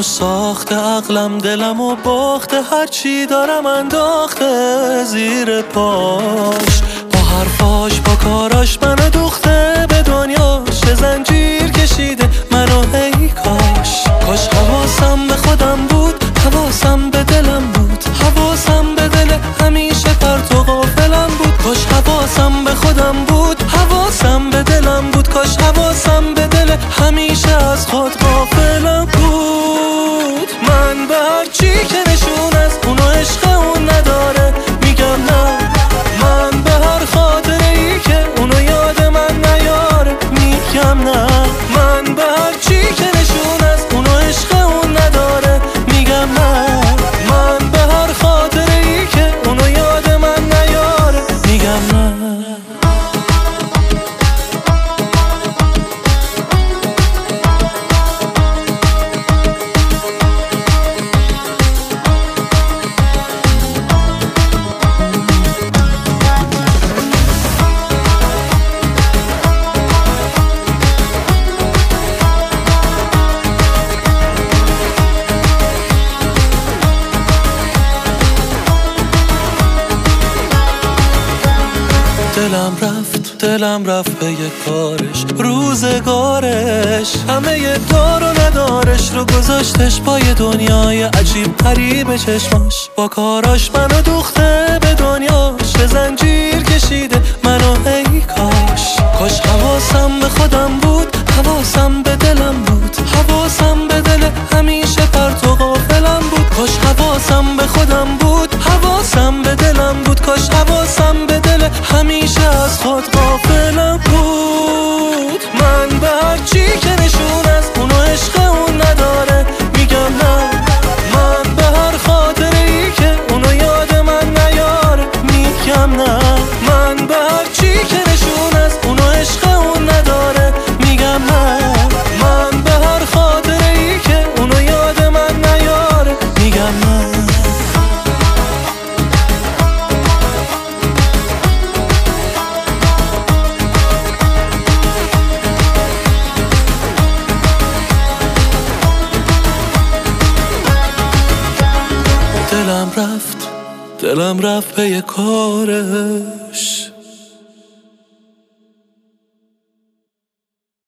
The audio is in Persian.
ساخته، عقلم دلمو باخته، هرچی دارم انداخته زیر پاش. با حرفاش با کاراش منو دوخته، به دنیاش زنجیر کشیده منو ای کاش. کاش حواسم به خودم بود، حواسم به دلم بود، حواسم به دل همیشه پرت و غافلم بود. کاش حواسم به خودم بود، حواسم به دلم بود، کاش حواسم به دل همیشه از خود غافلم بود. من به هر چی که نشون از اونو عشق اون نداره میگم نه، من به هر خاطره ای که اونو یاد من نیاره میگم نه، من به هر چی که نشون از اونو عشق اون نداره میگم نه، من به هر خاطره ای که اونو یاد من نیاره میگم نه. دلم رفت به یه کارش، روزگارش همه یه دار و ندارش رو گذاشتش با یه دنیای عجیب غریب چشماش. با کاراش منو دوخته، به دنیاش زنجیر کشیده منو ای کاش. کاش حواسم به خودم بود، حواسم به دلم بود، حواسم به دل همیشه پرت و غافلم بود. کاش حواسم به خودم بود، حواسم به دلم بود، کاش حواسم به دل همیشه از خود غافلم بود. من به هر چی که نشون از اونو عشق اون نداره میگم نه، من به هر خاطره ای که اونو یاد من نیاره میگم نه، من به هر چی که نشون از اونو عشق اون نداره میگم نه، من به هر خاطره ای که اونو یاد من نیاره میگم نه. دلم رفت به یه کارش.